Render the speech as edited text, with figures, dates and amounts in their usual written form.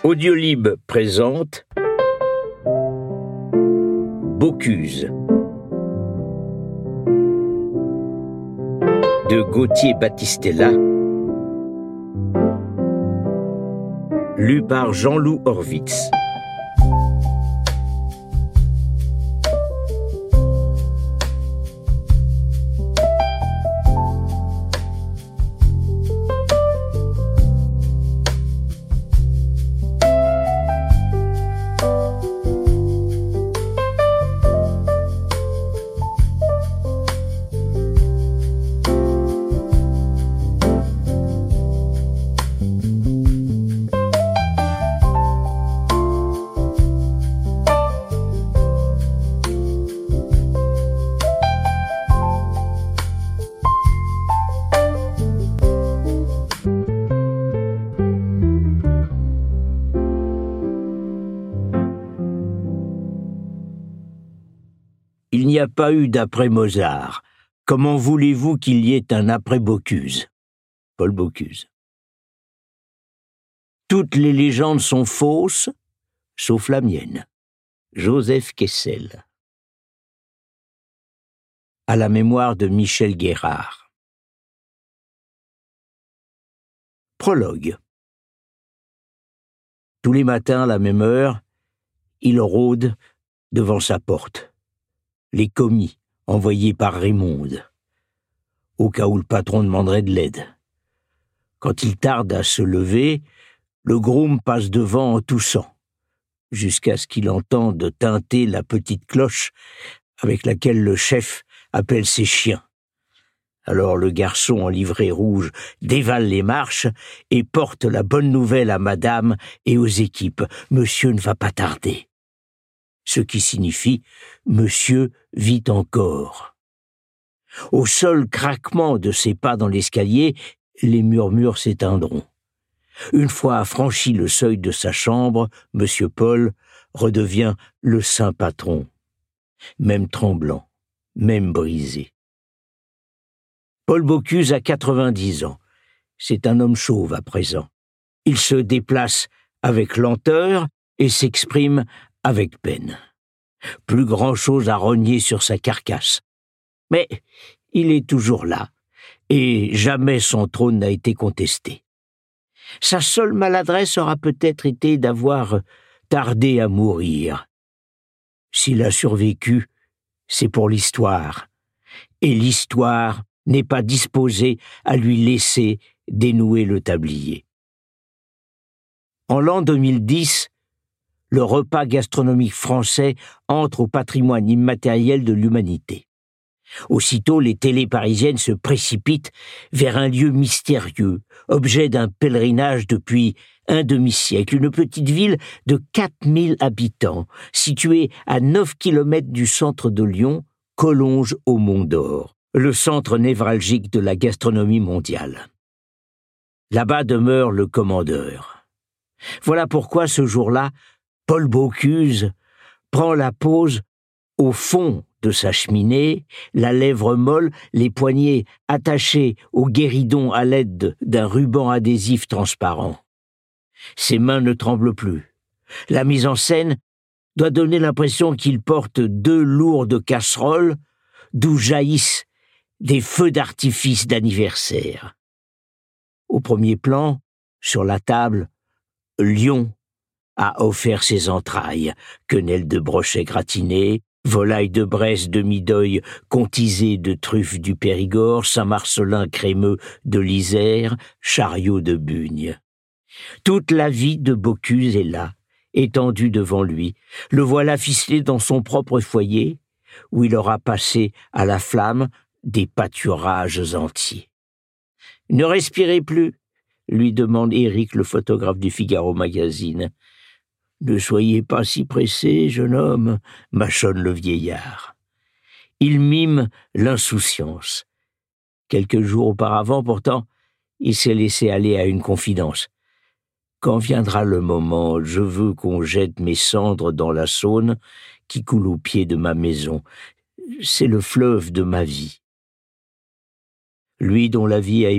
Audiolib présente Bocuse de Gauthier Battistella, lu par Jean-Loup Horwitz. Il n'y a pas eu d'après Mozart. Comment voulez-vous qu'il y ait un après Bocuse? Paul Bocuse. Toutes les légendes sont fausses, sauf la mienne. Joseph Kessel. À la mémoire de Michel Guérard. Prologue. Tous les matins, à la même heure, il rôde devant sa porte. Les commis envoyés par Raymonde, au cas où le patron demanderait de l'aide. Quand il tarde à se lever, le groom passe devant en toussant, jusqu'à ce qu'il entende tinter la petite cloche avec laquelle le chef appelle ses chiens. Alors le garçon en livrée rouge dévale les marches et porte la bonne nouvelle à madame et aux équipes. Monsieur ne va pas tarder. Ce qui signifie « Monsieur vit encore ». Au seul craquement de ses pas dans l'escalier, les murmures s'éteindront. Une fois franchi le seuil de sa chambre, Monsieur Paul redevient le saint patron, même tremblant, même brisé. Paul Bocuse a 90 ans. C'est un homme chauve à présent. Il se déplace avec lenteur et s'exprime avec peine. Plus grand-chose à rogner sur sa carcasse. Mais il est toujours là, et jamais son trône n'a été contesté. Sa seule maladresse aura peut-être été d'avoir tardé à mourir. S'il a survécu, c'est pour l'histoire, et l'histoire n'est pas disposée à lui laisser dénouer le tablier. En l'an 2010, le repas gastronomique français entre au patrimoine immatériel de l'humanité. Aussitôt, les télés parisiennes se précipitent vers un lieu mystérieux, objet d'un pèlerinage depuis un demi-siècle, une petite ville de 4000 habitants, située à 9 kilomètres du centre de Lyon, Collonges au Mont d'Or, le centre névralgique de la gastronomie mondiale. Là-bas demeure le commandeur. Voilà pourquoi ce jour-là, Paul Bocuse prend la pose au fond de sa cheminée, la lèvre molle, les poignets attachés au guéridon à l'aide d'un ruban adhésif transparent. Ses mains ne tremblent plus. La mise en scène doit donner l'impression qu'il porte 2 lourdes casseroles d'où jaillissent des feux d'artifice d'anniversaire. Au premier plan, sur la table, Lyon a offert ses entrailles, quenelle de brochet gratiné, volaille de Bresse demi-deuil contisée de truffes du Périgord, Saint-Marcellin crémeux de l'Isère, chariot de Bugne. Toute la vie de Bocuse est là, étendue devant lui. Le voilà ficelé dans son propre foyer, où il aura passé à la flamme des pâturages entiers. « Ne respirez plus ?» lui demande Éric, le photographe du Figaro Magazine. « Ne soyez pas si pressé, jeune homme, » mâchonne le vieillard. Il mime l'insouciance. Quelques jours auparavant, pourtant, il s'est laissé aller à une confidence. « Quand viendra le moment, je veux qu'on jette mes cendres dans la Saône qui coule au pied de ma maison. C'est le fleuve de ma vie. » Lui dont la vie a